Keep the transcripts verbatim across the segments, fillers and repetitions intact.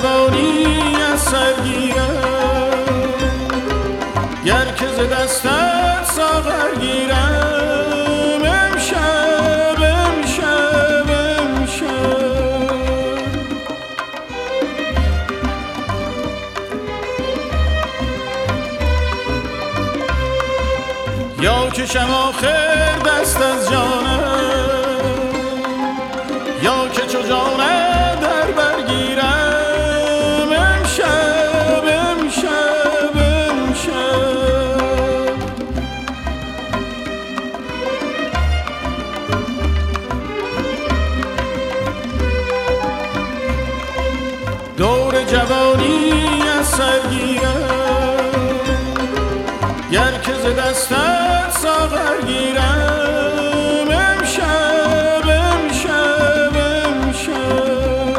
جوانی از سر گیرم، گر که ز دستت ساغر گیرم. امشب امشب امشب یا کشم آخر دست از جانم، یا که چو جانم در برگیرم. امشب امشب امشب دور جوانی از سر گیرم، گر که ز دستت ساغر گیرم. امشب امشب امشب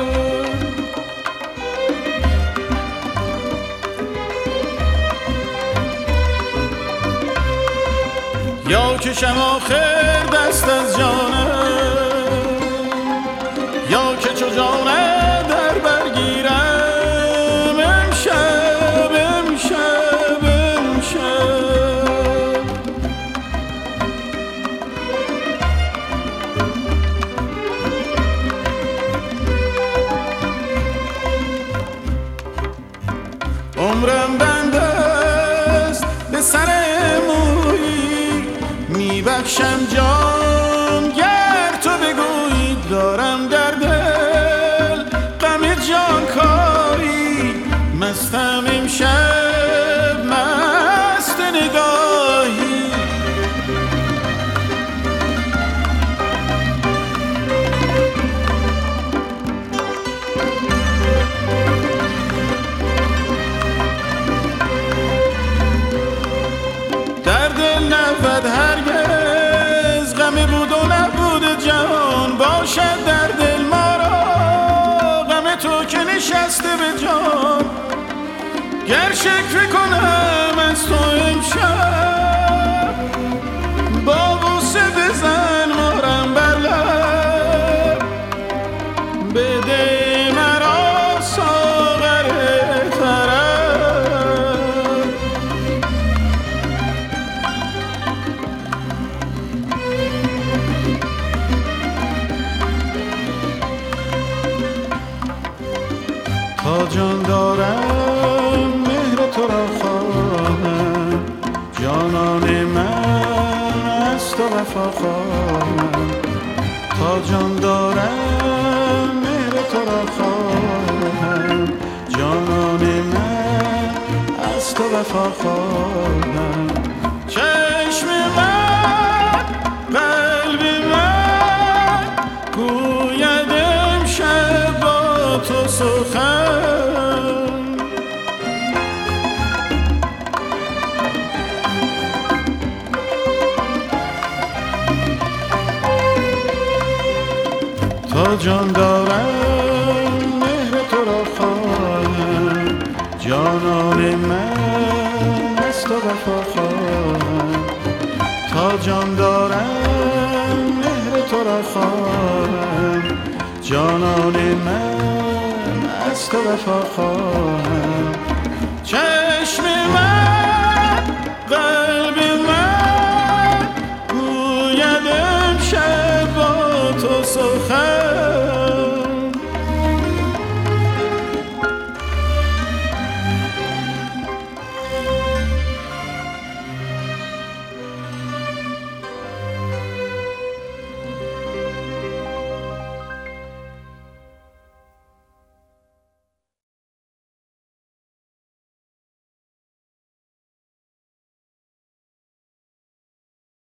یا کشم آخر دست از جانم، یا که چو جانم در برگیرم. امشب امشب امشب عمرم بنده است به سر مویی، میبخشم جان گر تو بگویی. دارم در دل غم جان کاری، مستم امشب مست نگاهی. در دل نبود هرگز غم بود و نبود جهان، باشد در دل ما را غم تو که نشسته به جان. گر شکر کنم از تو امشب، با غصه بزن مارم بر لب. بده مرا ساغر طرب، تا جان دارم مهر تو را خواهم، جانان من از تو وفا خواهم. تا جان دارم مهر تو را خواهم، جانان من از تو وفا خواهم. چشم من قلب من گوید امشب با تو سخن. تا جان دارم مهر تو را خواهم، جانان من از تو وفا خواهم. تا جان دارم مهر تو را خواهم، جانان من از تو وفا خواهم.